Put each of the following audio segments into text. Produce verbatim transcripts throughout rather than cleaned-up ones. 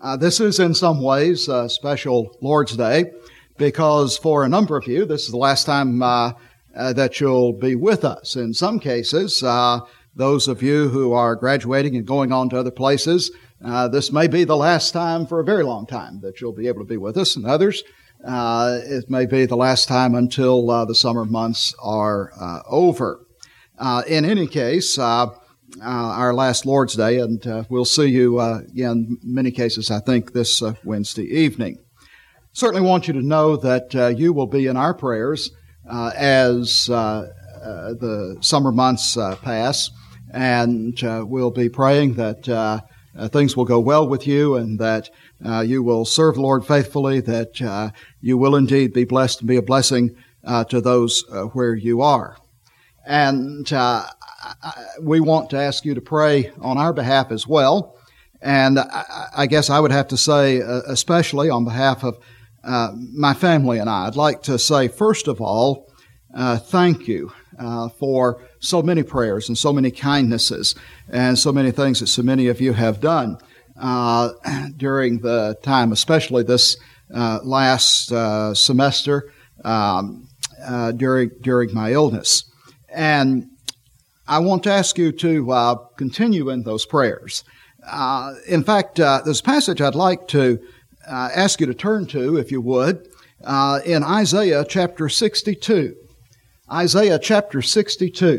Uh, this is in some ways a special Lord's Day because for a number of you, this is the last time uh, uh, that you'll be with us. In some cases, uh, those of you who are graduating and going on to other places, uh, this may be the last time for a very long time that you'll be able to be with us. And others, uh, it may be the last time until uh, the summer months are uh, over. Uh, in any case, uh, Uh, our last Lord's Day, and uh, we'll see you uh, in many cases, I think, this uh, Wednesday evening. Certainly want you to know that uh, you will be in our prayers uh, as uh, uh, the summer months uh, pass, and uh, we'll be praying that uh, uh, things will go well with you and that uh, you will serve the Lord faithfully, that uh, you will indeed be blessed and be a blessing uh, to those uh, where you are. And uh, we want to ask you to pray on our behalf as well. And I, I guess I would have to say, uh, especially on behalf of uh, my family and I, I'd like to say, first of all, uh, thank you uh, for so many prayers and so many kindnesses and so many things that so many of you have done uh, during the time, especially this uh, last uh, semester um, uh, during during my illness. And I want to ask you to uh, continue in those prayers. Uh, in fact, uh, there's a passage I'd like to uh, ask you to turn to, if you would, uh, in Isaiah chapter sixty-two. Isaiah chapter sixty-two.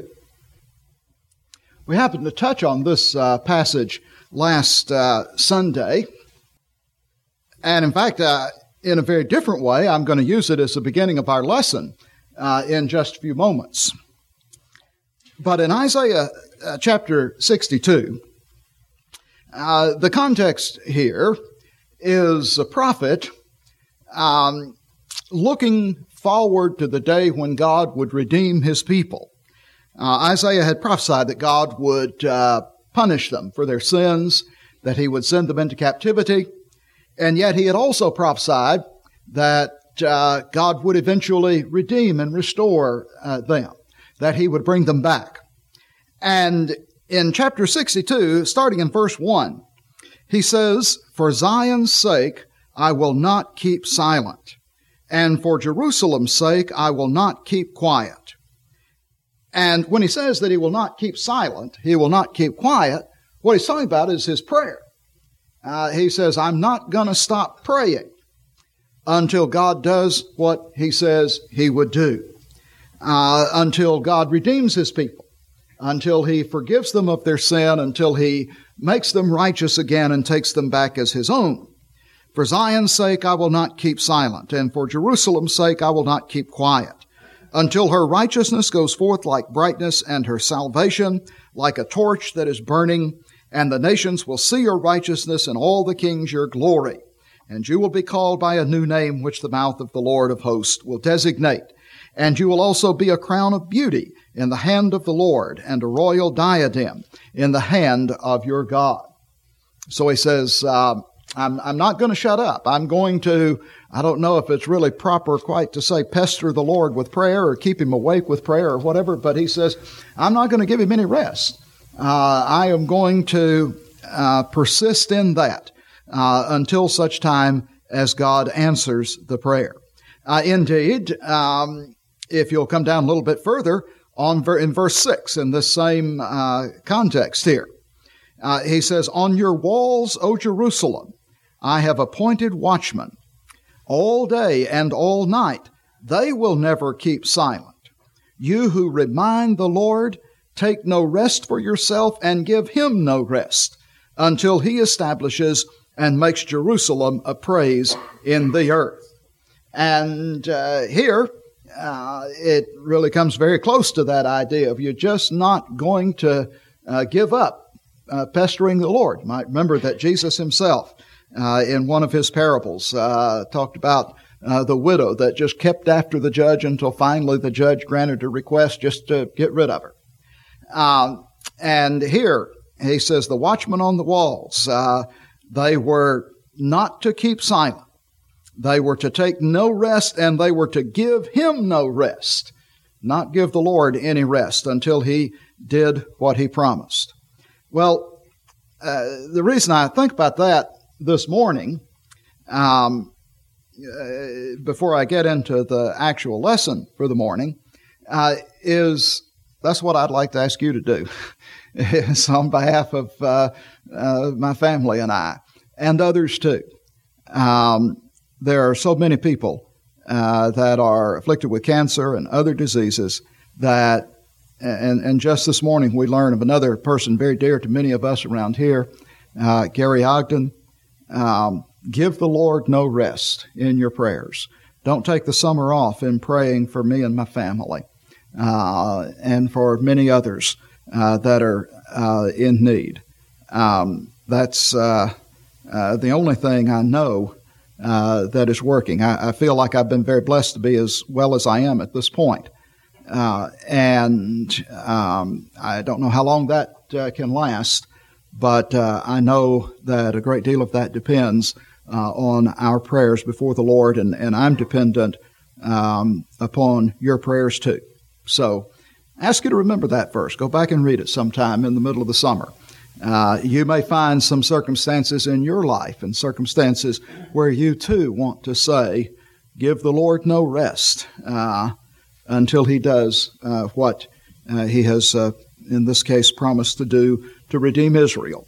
We happened to touch on this uh, passage last uh, Sunday. And in fact, uh, in a very different way, I'm going to use it as the beginning of our lesson uh, in just a few moments. But in Isaiah uh, chapter sixty-two, uh, the context here is a prophet um, looking forward to the day when God would redeem his people. Uh, Isaiah had prophesied that God would uh, punish them for their sins, that he would send them into captivity, and yet he had also prophesied that uh, God would eventually redeem and restore uh, them, that he would bring them back. And in chapter sixty-two, starting in verse one, he says, "For Zion's sake I will not keep silent, and for Jerusalem's sake I will not keep quiet." And when he says that he will not keep silent, he will not keep quiet, what he's talking about is his prayer. Uh, he says, I'm not going to stop praying until God does what he says he would do. Uh, until God redeems his people, until he forgives them of their sin, until he makes them righteous again and takes them back as his own. For Zion's sake I will not keep silent, and for Jerusalem's sake I will not keep quiet, until her righteousness goes forth like brightness, and her salvation like a torch that is burning, and the nations will see your righteousness, and all the kings your glory. And you will be called by a new name which the mouth of the Lord of hosts will designate. And you will also be a crown of beauty in the hand of the Lord, and a royal diadem in the hand of your God. So he says, uh, I'm, I'm not going to shut up. I'm going to, I don't know if it's really proper quite to say pester the Lord with prayer or keep him awake with prayer or whatever, but he says, I'm not going to give him any rest. Uh, I am going to uh, persist in that uh, until such time as God answers the prayer. Uh, indeed, um, if you'll come down a little bit further, on ver- in verse six, in this same uh, context here, uh, he says, On your walls, O Jerusalem, I have appointed watchmen. All day and all night, they will never keep silent. You who remind the Lord, take no rest for yourself and give him no rest, until he establishes and makes Jerusalem a praise in the earth. And uh, here, uh, it really comes very close to that idea of you're just not going to uh, give up uh, pestering the Lord. You might remember that Jesus himself, uh, in one of his parables, uh, talked about uh, the widow that just kept after the judge until finally the judge granted her request just to get rid of her. Um, and here, he says, the watchmen on the walls, uh, they were not to keep silent. They were to take no rest, and they were to give him no rest, not give the Lord any rest until he did what he promised. Well, uh, the reason I think about that this morning, um, uh, before I get into the actual lesson for the morning, uh, is that's what I'd like to ask you to do. It's on behalf of uh, uh, my family and I, and others too. Um, there are so many people uh, that are afflicted with cancer and other diseases that, and, and just this morning we learned of another person very dear to many of us around here, uh, Gary Ogden. Um, give the Lord no rest in your prayers. Don't take the summer off in praying for me and my family, uh, and for many others uh, that are uh, in need. Um, that's uh, uh, the only thing I know uh, that is working. I, I feel like I've been very blessed to be as well as I am at this point. Uh, and um, I don't know how long that uh, can last, but uh, I know that a great deal of that depends uh, on our prayers before the Lord, and, and I'm dependent um, upon your prayers too. So I ask you to remember that verse. Go back and read it sometime in the middle of the summer. Uh, you may find some circumstances in your life and circumstances where you too want to say, give the Lord no rest uh, until He does uh, what uh, He has, uh, in this case, promised to do to redeem Israel.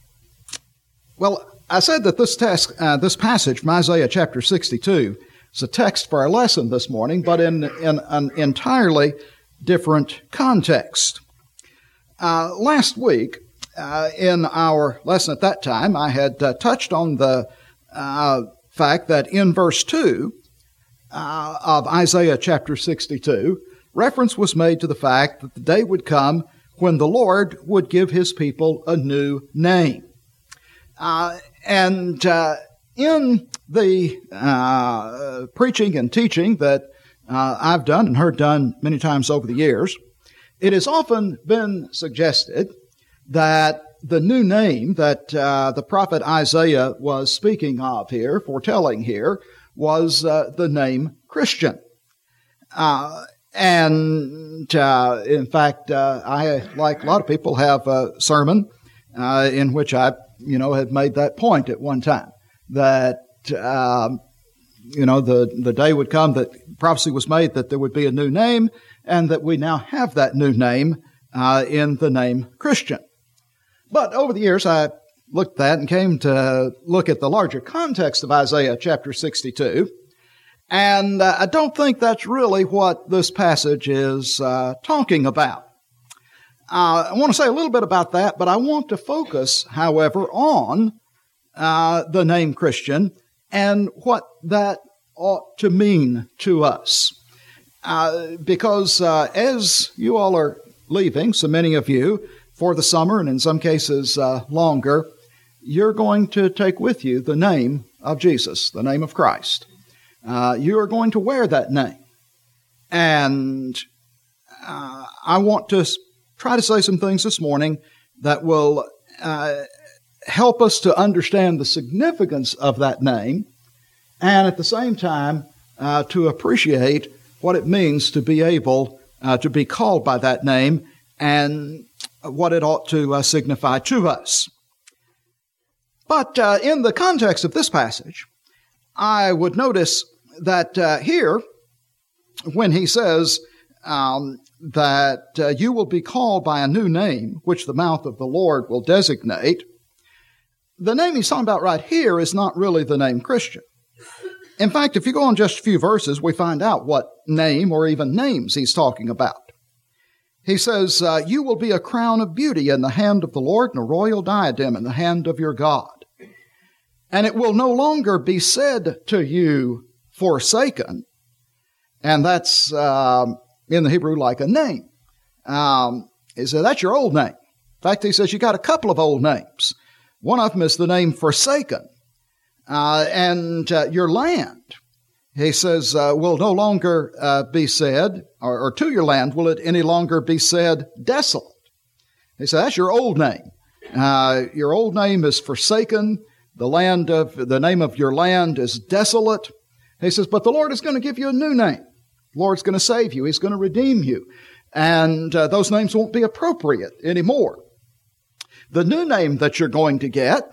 Well, I said that this text, uh, this passage from Isaiah chapter sixty-two is a text for our lesson this morning, but in, in an entirely different context. Uh, last week, uh, in our lesson at that time, I had uh, touched on the uh, fact that in verse two uh, of Isaiah chapter sixty-two, reference was made to the fact that the day would come when the Lord would give His people a new name. Uh, and uh, in the uh, preaching and teaching that uh, I've done and heard done many times over the years, it has often been suggested that the new name that uh, the prophet Isaiah was speaking of here, foretelling here, was uh, the name Christian. Uh, and uh, in fact, uh, I, like a lot of people, have a sermon uh, in which I, you know, had made that point at one time, that, um, you know, the, the day would come that prophecy was made that there would be a new name, and that we now have that new name uh, in the name Christian. But over the years, I looked at that and came to look at the larger context of Isaiah chapter sixty-two, and uh, I don't think that's really what this passage is uh, talking about. Uh, I want to say a little bit about that, but I want to focus, however, on uh, the name Christian and what that ought to mean to us. Uh, because uh, as you all are leaving, so many of you, for the summer and in some cases uh, longer, you're going to take with you the name of Jesus, the name of Christ. Uh, you are going to wear that name. And uh, I want to try to say some things this morning that will uh, help us to understand the significance of that name, and at the same time uh, to appreciate what it means to be able uh, to be called by that name and what it ought to uh, signify to us. But uh, in the context of this passage, I would notice that uh, here, when he says um, that uh, you will be called by a new name, which the mouth of the Lord will designate, the name he's talking about right here is not really the name Christian. In fact, if you go on just a few verses, we find out what name or even names he's talking about. He says, uh, you will be a crown of beauty in the hand of the Lord and a royal diadem in the hand of your God. And it will no longer be said to you, forsaken. And that's uh, in the Hebrew like a name. Um, he said, that's your old name. In fact, he says you got a couple of old names. One of them is the name forsaken. Uh, and uh, your land, he says, uh, will no longer uh, be said, or, or to your land will it any longer be said desolate. He said, that's your old name. Uh, your old name is forsaken. The land of, the name of your land is desolate. He says, but the Lord is going to give you a new name. The Lord's going to save you. He's going to redeem you. And uh, those names won't be appropriate anymore. The new name that you're going to get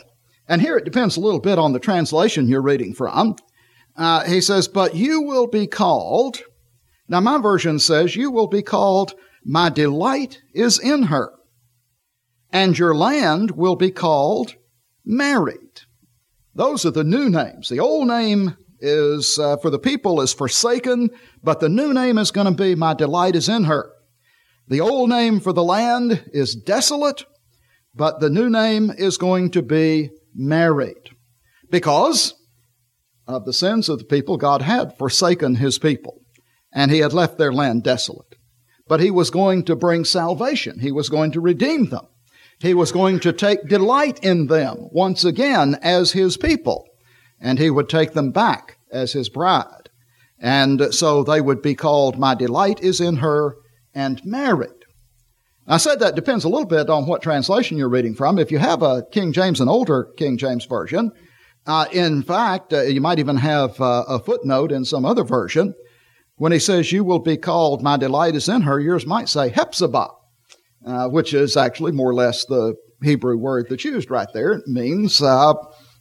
And here it depends a little bit on the translation you're reading from. Uh, he says, but you will be called, now my version says, you will be called, my delight is in her. And your land will be called married. Those are the new names. The old name is, uh, for the people is forsaken, but the new name is going to be my delight is in her. The old name for the land is desolate, but the new name is going to be married. Because of the sins of the people, God had forsaken his people, and he had left their land desolate. But he was going to bring salvation. He was going to redeem them. He was going to take delight in them once again as his people, and he would take them back as his bride. And so they would be called, my delight is in her, and married. I said that depends a little bit on what translation you're reading from. If you have a King James, an older King James version, uh, in fact, uh, you might even have uh, a footnote in some other version. When he says, you will be called, my delight is in her, yours might say Hephzibah. Uh, which is actually more or less the Hebrew word that's used right there. It means uh,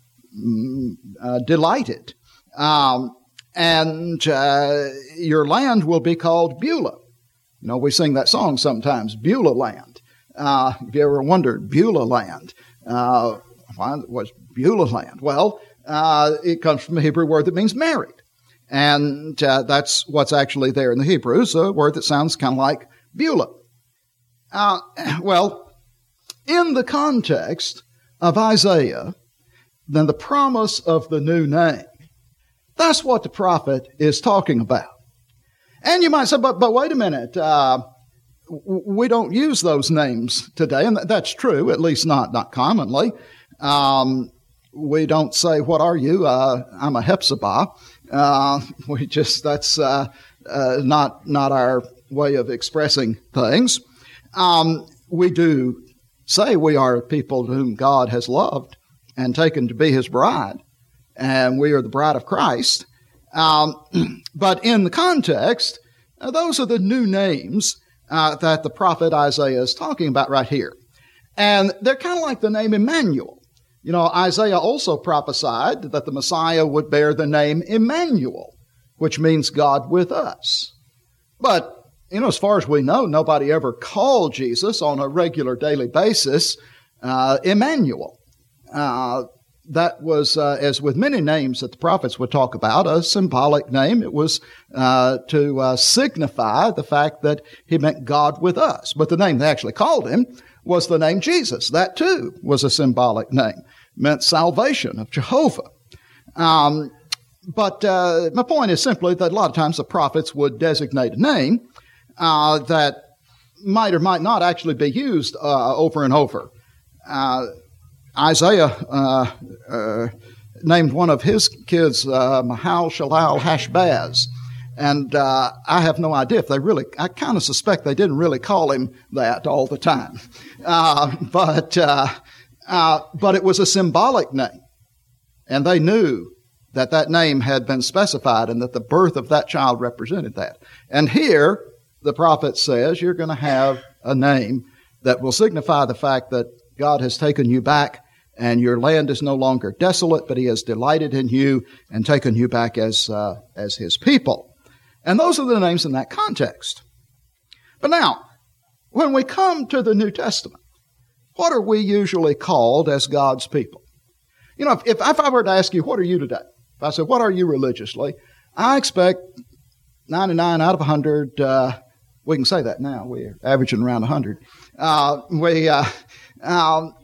uh, delighted. Um, and uh, your land will be called Beulah. You know, we sing that song sometimes, Beulah land. Uh, have you ever wondered, Beulah land? Uh, what's Beulah land? Well, uh, it comes from a Hebrew word that means married. And uh, that's what's actually there in the Hebrews, a word that sounds kind of like Beulah. Uh, well, in the context of Isaiah, then the promise of the new name, that's what the prophet is talking about. And you might say, but, but wait a minute, uh, we don't use those names today, and that's true, at least not, not commonly. Um, we don't say, what are you? Uh, I'm a Hephzibah. Uh, we just, that's uh, uh, not, not our way of expressing things. Um, we do say we are people whom God has loved and taken to be his bride, and we are the bride of Christ. Um, but in the context, uh, those are the new names uh, that the prophet Isaiah is talking about right here. And they're kind of like the name Emmanuel. You know, Isaiah also prophesied that the Messiah would bear the name Emmanuel, which means God with us. But you know, as far as we know, nobody ever called Jesus on a regular daily basis uh, Emmanuel. Uh, that was, uh, as with many names that the prophets would talk about, a symbolic name. It was uh, to uh, signify the fact that he meant God with us. But the name they actually called him was the name Jesus. That too was a symbolic name. It meant salvation of Jehovah. Um, but uh, my point is simply that a lot of times the prophets would designate a name Uh, that might or might not actually be used uh, over and over. Uh, Isaiah uh, uh, named one of his kids uh, Mahal-Shalal-Hashbaz, and uh, I have no idea if they really, I kind of suspect they didn't really call him that all the time. Uh, but, uh, uh, but it was a symbolic name, and they knew that that name had been specified and that the birth of that child represented that. And here, the prophet says you're going to have a name that will signify the fact that God has taken you back and your land is no longer desolate, but he has delighted in you and taken you back as, uh, as his people. And those are the names in that context. But now, when we come to the New Testament, what are we usually called as God's people? You know, if, if, if I were to ask you, what are you today? If I said, what are you religiously? I expect ninety-nine out of one hundred, uh, we can say that now. We're averaging around one hundred. Uh, we, uh, um,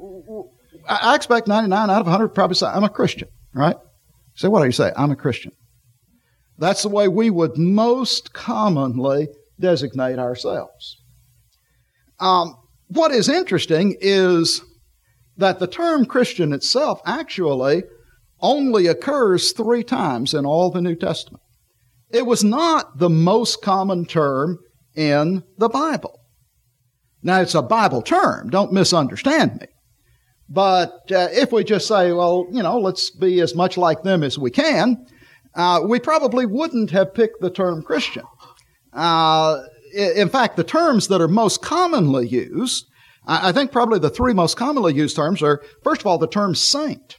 I expect ninety-nine out of one hundred probably say, I'm a Christian, right? So what do you say? I'm a Christian. That's the way we would most commonly designate ourselves. Um, what is interesting is that the term Christian itself actually only occurs three times in all the New Testament. It was not the most common term in the Bible. Now, it's a Bible term. Don't misunderstand me. But uh, if we just say, well, you know, let's be as much like them as we can, uh, we probably wouldn't have picked the term Christian. Uh, in fact, the terms that are most commonly used I, I think probably the three most commonly used terms are, first of all, the term saint.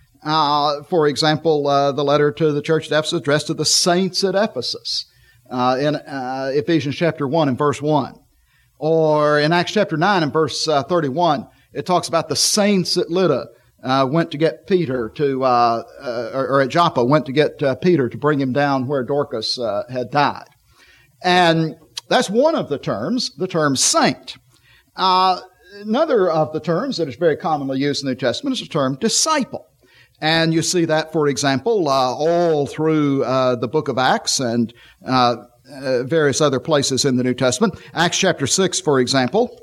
Uh, for example, uh, the letter to the church at Ephesus addressed to the saints at Ephesus uh, in uh, Ephesians chapter one and verse one. Or in Acts chapter nine and verse uh, thirty-one, it talks about the saints at Lydda uh, went to get Peter to, uh, uh, or, or at Joppa, went to get uh, Peter to bring him down where Dorcas uh, had died. And that's one of the terms, the term saint. Uh, another of the terms that is very commonly used in the New Testament is the term disciple. And you see that, for example, uh, all through uh, the book of Acts and uh, uh, various other places in the New Testament. Acts chapter six, for example,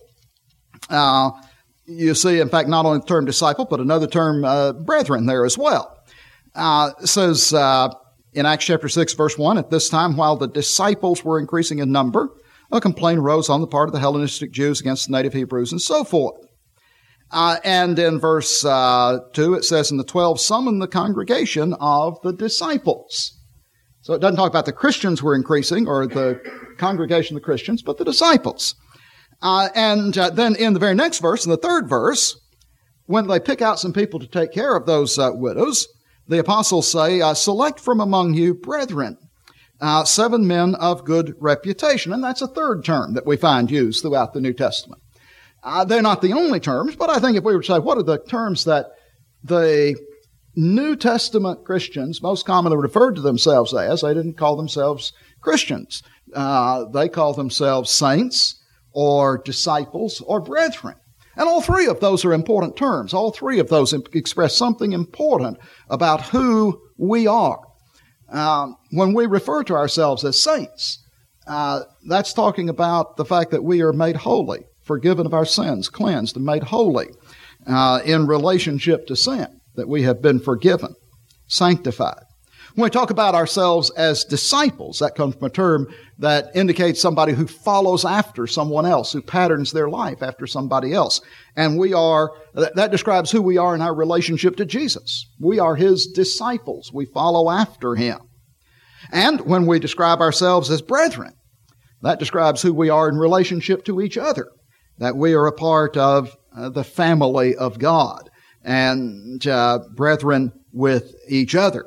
uh, you see, in fact, not only the term disciple, but another term, uh, brethren, there as well. Uh, it says uh, in Acts chapter six, verse one, at this time, while the disciples were increasing in number, a complaint arose on the part of the Hellenistic Jews against the native Hebrews and so forth. Uh, and in verse uh, two, it says, and the twelve summoned the congregation of the disciples. So it doesn't talk about the Christians were increasing or the congregation of the Christians, but the disciples. Uh, and uh, then in the very next verse, in the third verse, when they pick out some people to take care of those uh, widows, the apostles say, uh, select from among you brethren, uh, seven men of good reputation. And that's a third term that we find used throughout the New Testament. Uh, they're not the only terms, but I think if we were to say, what are the terms that the New Testament Christians most commonly referred to themselves as? They didn't call themselves Christians. Uh, they call themselves saints or disciples or brethren. And all three of those are important terms. All three of those express something important about who we are. Um, when we refer to ourselves as saints, uh, that's talking about the fact that we are made holy, forgiven of our sins, cleansed, and made holy uh, in relationship to sin, that we have been forgiven, sanctified. When we talk about ourselves as disciples, that comes from a term that indicates somebody who follows after someone else, who patterns their life after somebody else. And we are, that describes who we are in our relationship to Jesus. We are His disciples. We follow after Him. And when we describe ourselves as brethren, that describes who we are in relationship to each other, that we are a part of uh, the family of God and uh, brethren with each other.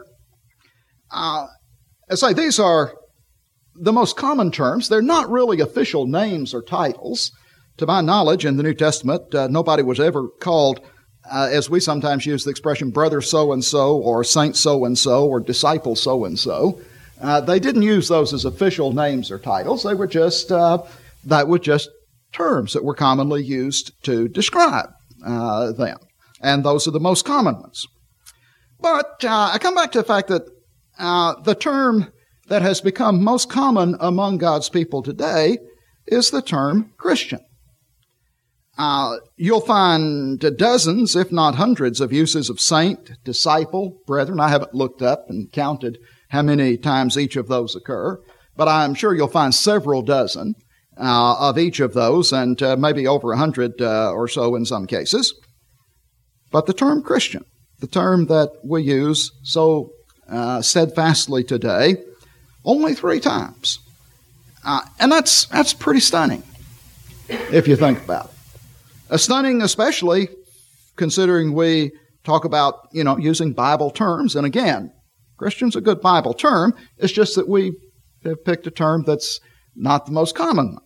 Uh, I say these are the most common terms. They're not really official names or titles. To my knowledge, in the New Testament, uh, nobody was ever called, uh, as we sometimes use the expression, brother so-and-so or saint so-and-so or disciple so-and-so. Uh, they didn't use those as official names or titles. They were just, uh, that were just terms that were commonly used to describe uh, them. And those are the most common ones. But uh, I come back to the fact that Uh, the term that has become most common among God's people today is the term Christian. Uh, you'll find dozens, if not hundreds, of uses of saint, disciple, brethren. I haven't looked up and counted how many times each of those occur, but I'm sure you'll find several dozen uh, of each of those, and uh, maybe over a hundred uh, or so in some cases. But the term Christian, the term that we use so Uh, steadfastly today, only three times. Uh, and that's that's pretty stunning, if you think about it. Uh, stunning especially considering we talk about, you know, using Bible terms. And again, Christian's a good Bible term. It's just that we have picked a term that's not the most common one.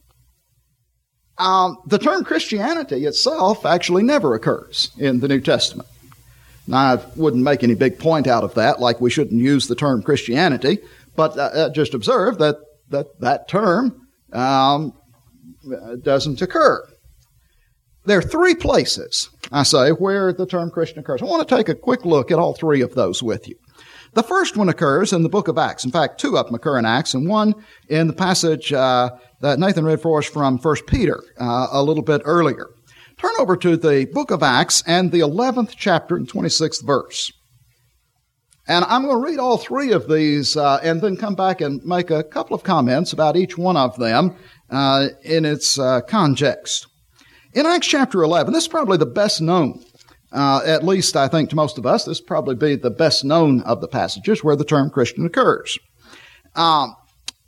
Um, the term Christianity itself actually never occurs in the New Testament. Now, I wouldn't make any big point out of that, like we shouldn't use the term Christianity, but uh, just observe that that, that term um, doesn't occur. There are three places, I say, where the term Christian occurs. I want to take a quick look at all three of those with you. The first one occurs in the book of Acts. In fact, two of them occur in Acts, and one in the passage uh, that Nathan read for us from First Peter uh, a little bit earlier. Turn over to the book of Acts and the eleventh chapter and twenty-sixth verse. And I'm going to read all three of these uh, and then come back and make a couple of comments about each one of them uh, in its uh, context. In Acts chapter eleven, this is probably the best known, uh, at least I think to most of us, this would probably be the best known of the passages where the term Christian occurs. Um,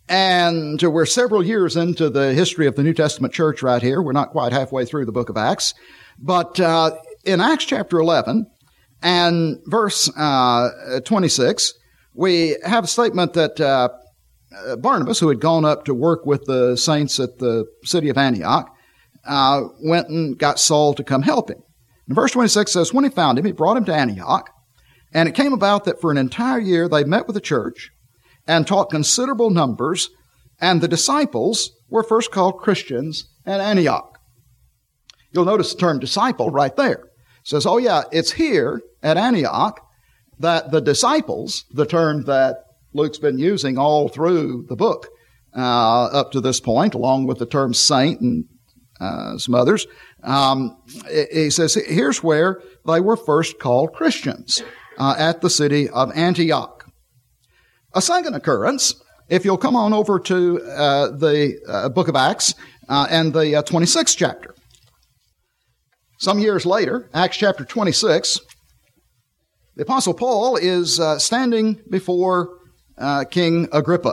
And we're several years into the history of the New Testament church right here. We're not quite halfway through the book of Acts. But uh, in Acts chapter eleven and verse uh, twenty-six, we have a statement that uh, Barnabas, who had gone up to work with the saints at the city of Antioch, uh, went and got Saul to come help him. And verse twenty-six says, when he found him, he brought him to Antioch. And it came about that for an entire year they met with the church and taught considerable numbers, and the disciples were first called Christians at Antioch. You'll notice the term disciple right there. It says, oh yeah, it's here at Antioch that the disciples, the term that Luke's been using all through the book uh, up to this point, along with the term saint and uh, some others, um, he says, here's where they were first called Christians, uh, at the city of Antioch. A second occurrence, if you'll come on over to uh, the uh, book of Acts uh, and the uh, twenty-sixth chapter. Some years later, Acts chapter twenty-six, the Apostle Paul is uh, standing before uh, King Agrippa.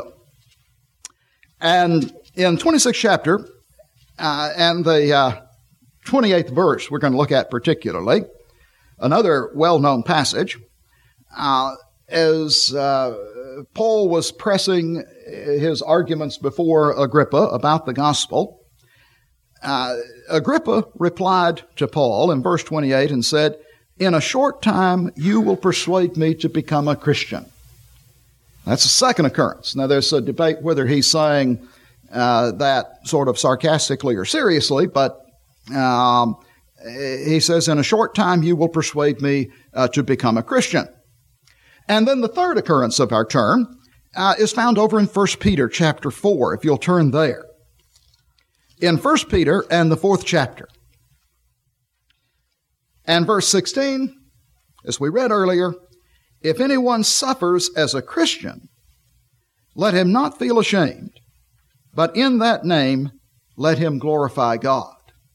And in twenty-sixth chapter uh, and the uh, twenty-eighth verse we're going to look at particularly, another well-known passage, uh, as uh, Paul was pressing his arguments before Agrippa about the gospel, uh, Agrippa replied to Paul in verse twenty-eight and said, in a short time you will persuade me to become a Christian. That's a second occurrence. Now there's a debate whether he's saying uh, that sort of sarcastically or seriously, but um, he says, in a short time you will persuade me uh, to become a Christian. And then the third occurrence of our term uh, is found over in First Peter chapter four, if you'll turn there. In First Peter and the fourth chapter. And verse sixteen, as we read earlier, if anyone suffers as a Christian, let him not feel ashamed, but in that name let him glorify God.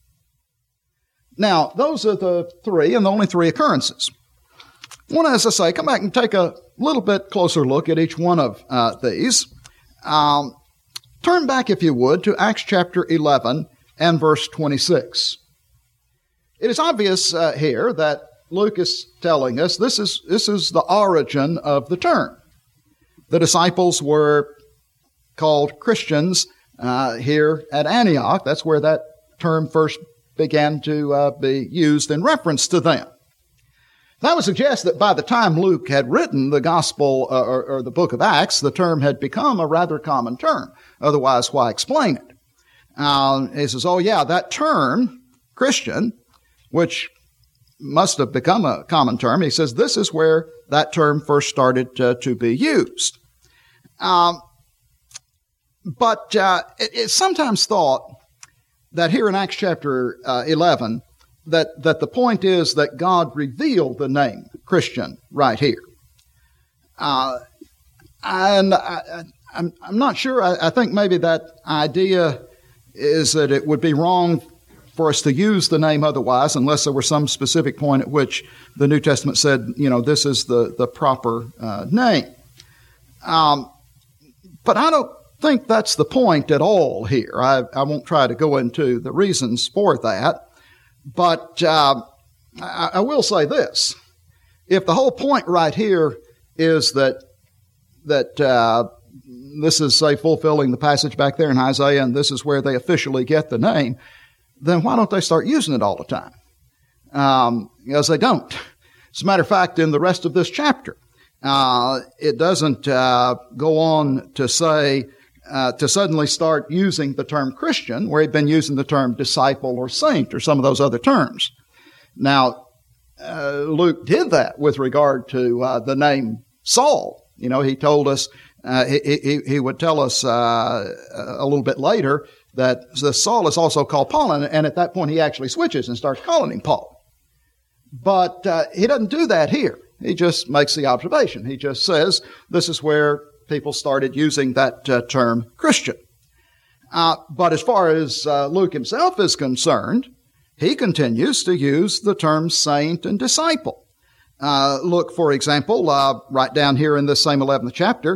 Now, those are the three and the only three occurrences. I want to, as I say, come back and take a little bit closer look at each one of uh, these. Um, turn back, if you would, to Acts chapter eleven and verse twenty-six. It is obvious uh, here that Luke is telling us this is, this is the origin of the term. The disciples were called Christians uh, here at Antioch. That's where that term first began to uh, be used in reference to them. That would suggest that by the time Luke had written the Gospel uh, or, or the book of Acts, the term had become a rather common term. Otherwise, why explain it? Uh, he says, oh yeah, that term, Christian, which must have become a common term, he says this is where that term first started uh, to be used. Um, but uh, it, it's sometimes thought that here in Acts chapter uh, eleven, that, that the point is that God revealed the name Christian right here. Uh, and I, I, I'm, I'm not sure. I, I think maybe that idea is that it would be wrong for us to use the name otherwise unless there were some specific point at which the New Testament said, you know, this is the, the proper uh, name. Um, but I don't think that's the point at all here. I, I won't try to go into the reasons for that. But uh, I, I will say this. If the whole point right here is that that uh, this is, say, fulfilling the passage back there in Isaiah, and this is where they officially get the name, then why don't they start using it all the time? Um, because they don't. As a matter of fact, in the rest of this chapter, uh, it doesn't uh, go on to say, uh, to suddenly start using the term Christian, where he'd been using the term disciple or saint or some of those other terms. Now, uh, Luke did that with regard to uh, the name Saul. You know, he told us, uh, he, he, he would tell us uh, a little bit later that the Saul is also called Paul, and, and at that point he actually switches and starts calling him Paul. But uh, he doesn't do that here. He just makes the observation. He just says this is where people started using that uh, term Christian. Uh, but as far as uh, Luke himself is concerned, he continues to use the terms saint and disciple. Uh, look, for example, uh, right down here in this same eleventh chapter,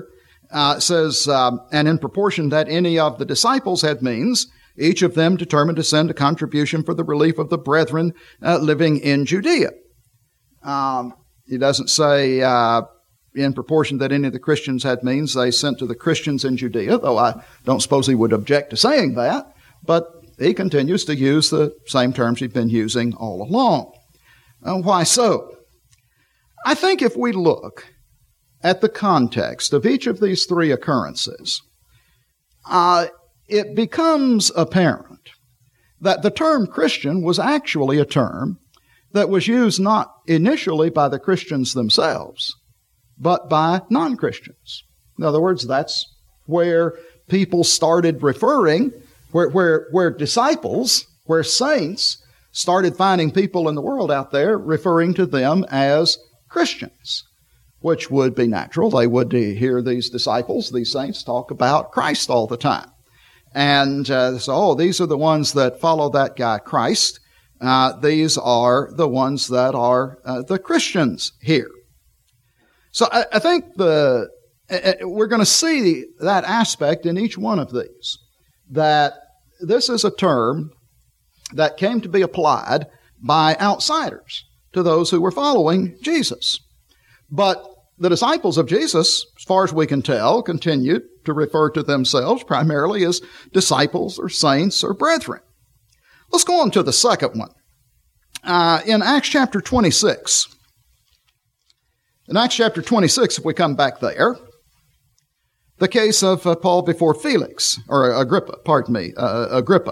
Uh, it says, um, and in proportion that any of the disciples had means, each of them determined to send a contribution for the relief of the brethren uh, living in Judea. Um, he doesn't say uh, in proportion that any of the Christians had means, they sent to the Christians in Judea, though I don't suppose he would object to saying that. But he continues to use the same terms he'd been using all along. Uh, why so? I think if we look at the context of each of these three occurrences, uh, it becomes apparent that the term Christian was actually a term that was used not initially by the Christians themselves, but by non-Christians. In other words, that's where people started referring, where, where, where disciples, where saints started finding people in the world out there referring to them as Christians, which would be natural. They would hear these disciples, these saints, talk about Christ all the time. And uh, so, oh, these are the ones that follow that guy Christ. Uh, these are the ones that are uh, the Christians here. So I, I think the uh, we're going to see that aspect in each one of these, that this is a term that came to be applied by outsiders to those who were following Jesus. But the disciples of Jesus, as far as we can tell, continued to refer to themselves primarily as disciples or saints or brethren. Let's go on to the second one. Uh, in Acts chapter twenty-six, in Acts chapter twenty-six, if we come back there, the case of uh, Paul before Felix, or Agrippa, pardon me, uh, Agrippa.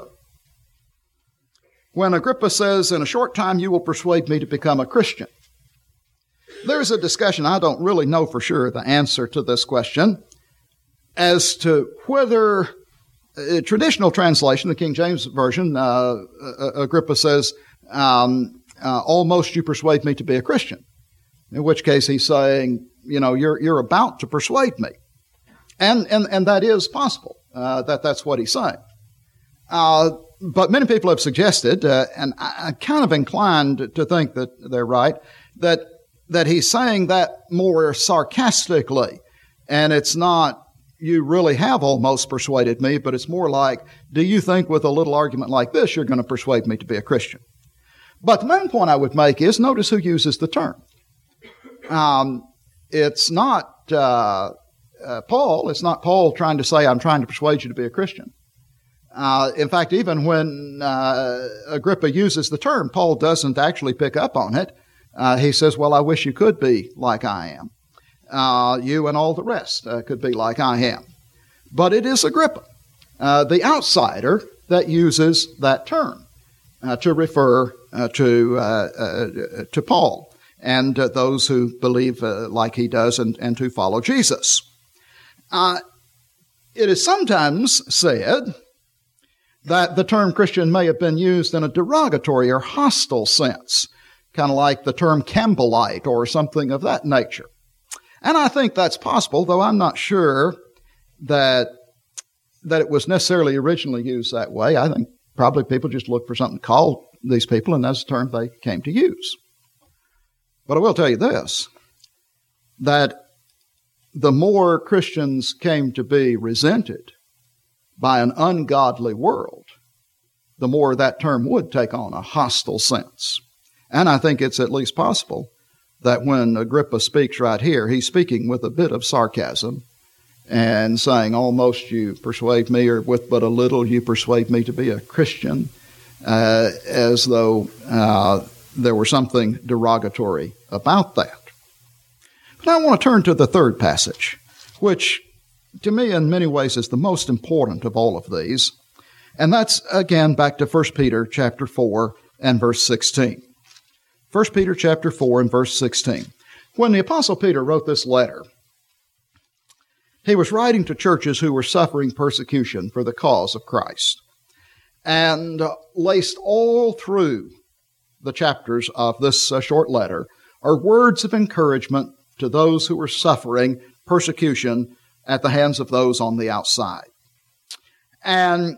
When Agrippa says, in a short time you will persuade me to become a Christian. There's a discussion, I don't really know for sure the answer to this question, as to whether a traditional translation, the King James Version, uh, Agrippa says, um, uh, almost you persuade me to be a Christian. In which case he's saying, you know, you're you're about to persuade me. And and, and that is possible. Uh, that that's what he's saying. Uh, but many people have suggested, uh, and I, I'm kind of inclined to think that they're right, that that he's saying that more sarcastically. And it's not, you really have almost persuaded me, but it's more like, do you think with a little argument like this, you're going to persuade me to be a Christian? But the main point I would make is, notice who uses the term. Um, it's not uh, uh, Paul. It's not Paul trying to say, I'm trying to persuade you to be a Christian. Uh, in fact, even when uh, Agrippa uses the term, Paul doesn't actually pick up on it. Uh, he says, well, I wish you could be like I am. Uh, you and all the rest uh, could be like I am. But it is Agrippa, uh, the outsider, that uses that term uh, to refer uh, to uh, uh, to Paul and uh, those who believe uh, like he does and, and who follow Jesus. Uh, it is sometimes said that the term Christian may have been used in a derogatory or hostile sense, kind of like the term Campbellite or something of that nature. And I think that's possible, though I'm not sure that that it was necessarily originally used that way. I think probably people just looked for something to call these people, and that's the term they came to use. But I will tell you this, that the more Christians came to be resented by an ungodly world, the more that term would take on a hostile sense. And I think it's at least possible that when Agrippa speaks right here, he's speaking with a bit of sarcasm and saying, almost you persuade me, or with but a little you persuade me to be a Christian, uh, as though uh, there were something derogatory about that. But I want to turn to the third passage, which to me in many ways is the most important of all of these. And that's, again, back to First Peter chapter four and verse sixteen. First Peter chapter four and verse sixteen. When the Apostle Peter wrote this letter, he was writing to churches who were suffering persecution for the cause of Christ. And uh, laced all through the chapters of this uh, short letter are words of encouragement to those who were suffering persecution at the hands of those on the outside. And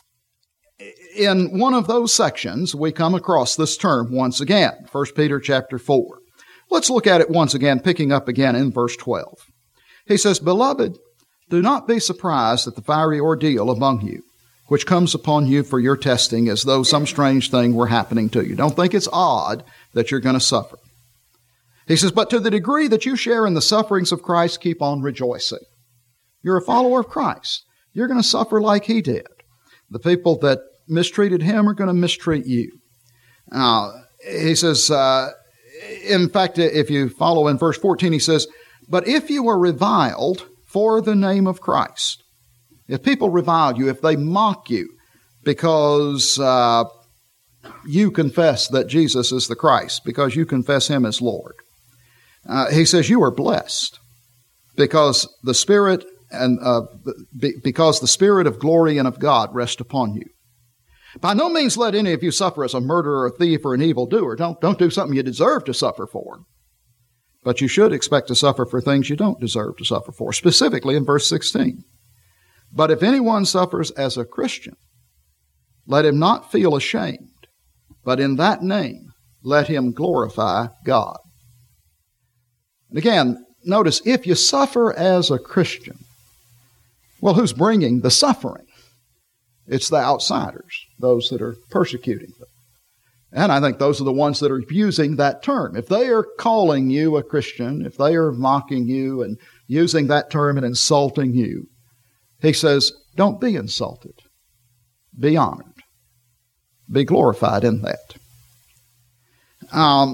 in one of those sections, we come across this term once again, First Peter chapter four. Let's look at it once again, picking up again in verse twelve. He says, Beloved, Do not be surprised at the fiery ordeal among you, which comes upon you for your testing as though some strange thing were happening to you. Don't think it's odd that you're going to suffer. He says, but to the degree that you share in the sufferings of Christ, keep on rejoicing. You're a follower of Christ. You're going to suffer like he did. The people that mistreated him are going to mistreat you. Uh, he says, uh, in fact, if you follow in verse fourteen, he says, but if you are reviled for the name of Christ, if people revile you, if they mock you because uh, you confess that Jesus is the Christ, because you confess him as Lord, uh, he says you are blessed because the Spirit and uh, because the Spirit of glory and of God rest upon you. By no means let any of you suffer as a murderer, a thief, or an evildoer. Don't, don't do something you deserve to suffer for. But you should expect to suffer for things you don't deserve to suffer for, specifically in verse sixteen. But if anyone suffers as a Christian, let him not feel ashamed, but in that name let him glorify God. And again, notice, if you suffer as a Christian, well, who's bringing the suffering? It's the outsiders, those that are persecuting them. And I think those are the ones that are using that term. If they are calling you a Christian, if they are mocking you and using that term and insulting you, he says, don't be insulted. Be honored. Be glorified in that. Um,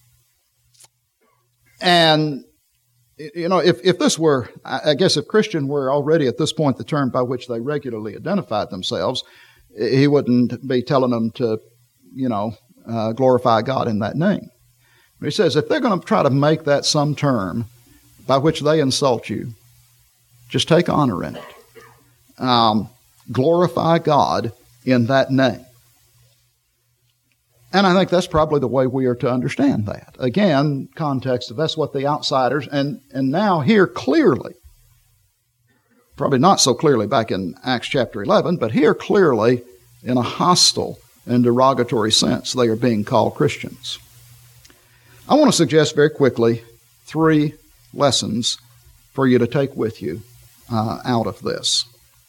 and, you know, if, if this were, I guess if Christian were already at this point the term by which they regularly identified themselves, he wouldn't be telling them to, you know, uh, glorify God in that name. But he says if they're going to try to make that some term by which they insult you, just take honor in it. Um, glorify God in that name. And I think that's probably the way we are to understand that. Again, context of that's what the outsiders, and, and now here clearly, probably not so clearly back in Acts chapter eleven, but here clearly in a hostile and derogatory sense, they are being called Christians. I want to suggest very quickly three lessons for you to take with you uh, out of this.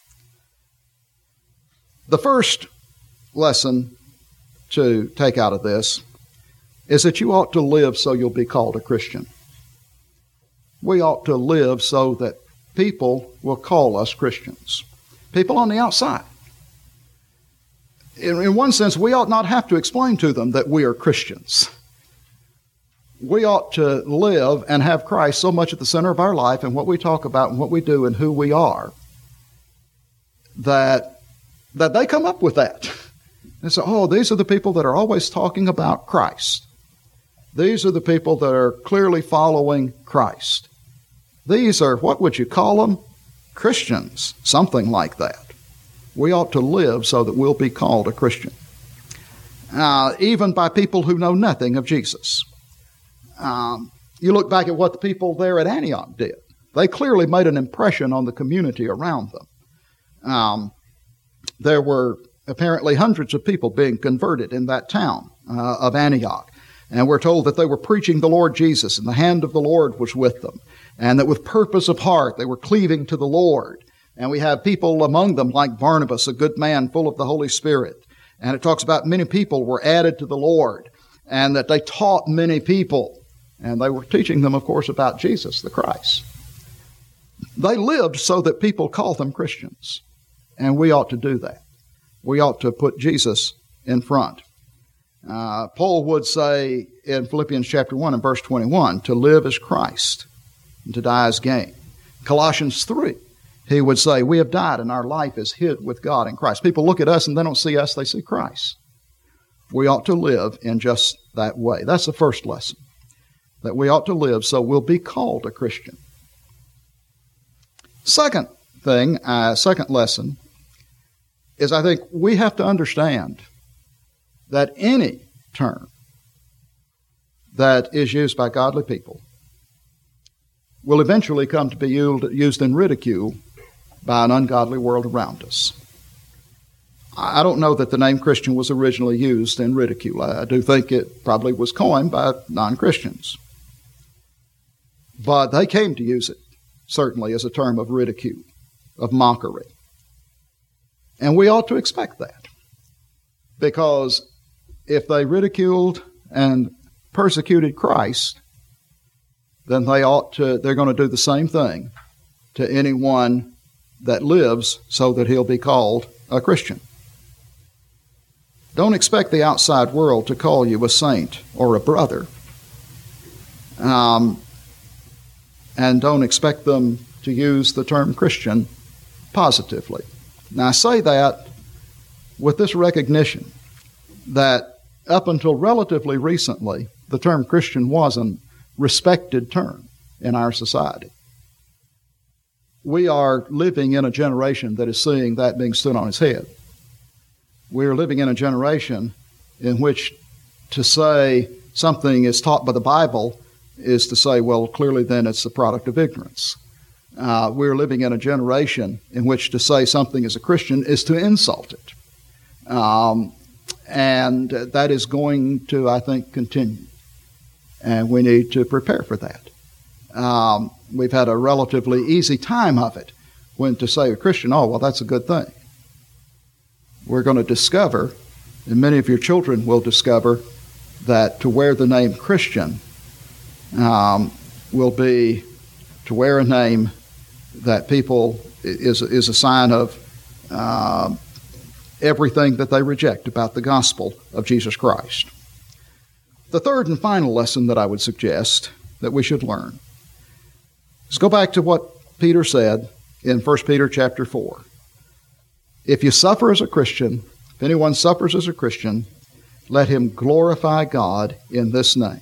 The first lesson to take out of this is that you ought to live so you'll be called a Christian. We ought to live so that people will call us Christians. People on the outside. In, in one sense, we ought not have to explain to them that we are Christians. We ought to live and have Christ so much at the center of our life and what we talk about and what we do and who we are that, that they come up with that. And say, oh, these are the people that are always talking about Christ. These are the people that are clearly following Christ. These are, what would you call them? Christians, something like that. We ought to live so that we'll be called a Christian. Uh, even by people who know nothing of Jesus. Um, you look back at what the people there at Antioch did. They clearly made an impression on the community around them. Um, there were apparently hundreds of people being converted in that town uh, of Antioch. And we're told that they were preaching the Lord Jesus, and the hand of the Lord was with them, and that with purpose of heart they were cleaving to the Lord. And we have people among them like Barnabas, a good man full of the Holy Spirit. And it talks about many people were added to the Lord, and that they taught many people. And they were teaching them, of course, about Jesus, the Christ. They lived so that people called them Christians. And we ought to do that. We ought to put Jesus in front. Uh, Paul would say in Philippians chapter one and verse twenty-one, to live as Christ and to die as gain. Colossians three, he would say, we have died and our life is hid with God in Christ. People look at us and they don't see us, they see Christ. We ought to live in just that way. That's the first lesson, that we ought to live so we'll be called a Christian. Second thing, uh, second lesson, is I think we have to understand that any term that is used by godly people will eventually come to be used in ridicule by an ungodly world around us. I don't know that the name Christian was originally used in ridicule. I do think it probably was coined by non-Christians. But they came to use it, certainly, as a term of ridicule. of mockery. And we ought to expect that, because if they ridiculed and persecuted Christ, then they ought to, they're going to do the same thing to anyone that lives so that he'll be called a Christian. Don't expect the outside world to call you a saint or a brother. Um, and don't expect them to use the term Christian positively. Now, I say that with this recognition that up until relatively recently, the term Christian was a respected term in our society. We are living in a generation that is seeing that being stood on its head. We are living in a generation in which to say something is taught by the Bible is to say, well, clearly then it's the product of ignorance. Uh, we're living in a generation in which to say something is a Christian is to insult it. Um, and that is going to, I think, continue. And we need to prepare for that. Um, we've had a relatively easy time of it when to say a Christian, oh, well, that's a good thing. We're going to discover, and many of your children will discover, that to wear the name Christian um, will be to wear a name that people is, is a sign of uh, everything that they reject about the gospel of Jesus Christ. The third and final lesson that I would suggest that we should learn is go back to what Peter said in First Peter chapter four. If you suffer as a Christian, if anyone suffers as a Christian, let him glorify God in this name.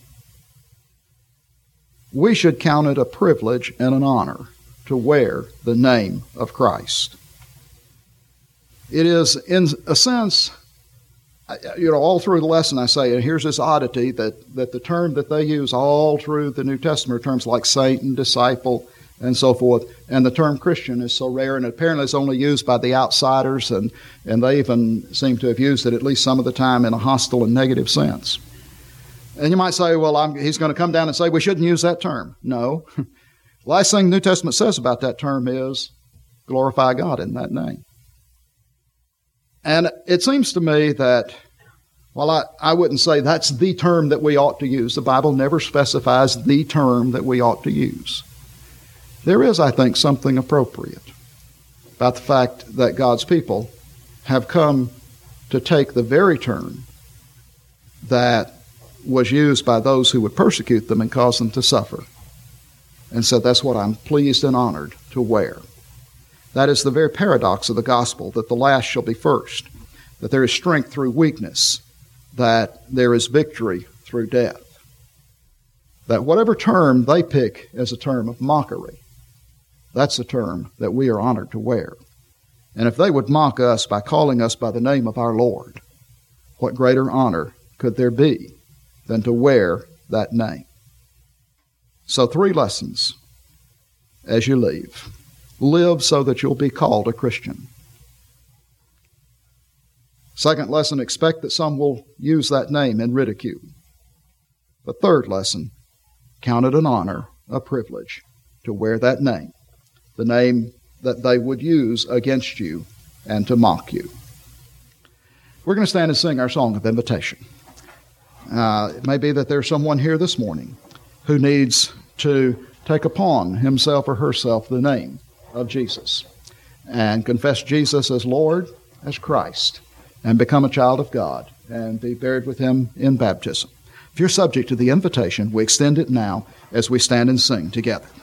We should count it a privilege and an honor to wear the name of Christ. It is, in a sense, you know, all through the lesson I say, and here's this oddity, that, that the term that they use all through the New Testament are terms like saint and disciple and so forth, and the term Christian is so rare, and apparently it's only used by the outsiders, and, and they even seem to have used it at least some of the time in a hostile and negative sense. And you might say, well, I'm, he's going to come down and say we shouldn't use that term. No. The last thing the New Testament says about that term is glorify God in that name. And it seems to me that, well, I, I wouldn't say that's the term that we ought to use. The Bible never specifies the term that we ought to use. There is, I think, something appropriate about the fact that God's people have come to take the very term that was used by those who would persecute them and cause them to suffer. And so that's what I'm pleased and honored to wear. That is the very paradox of the gospel, that the last shall be first, that there is strength through weakness, that there is victory through death. That whatever term they pick as a term of mockery, that's a term that we are honored to wear. And if they would mock us by calling us by the name of our Lord, what greater honor could there be than to wear that name? So three lessons as you leave. Live so that you'll be called a Christian. Second lesson, expect that some will use that name in ridicule. The third lesson, count it an honor, a privilege, to wear that name, the name that they would use against you and to mock you. We're going to stand and sing our song of invitation. Uh, it may be that there's someone here this morning who needs to take upon himself or herself the name of Jesus and confess Jesus as Lord, as Christ, and become a child of God and be buried with him in baptism. If you're subject to the invitation, we extend it now as we stand and sing together.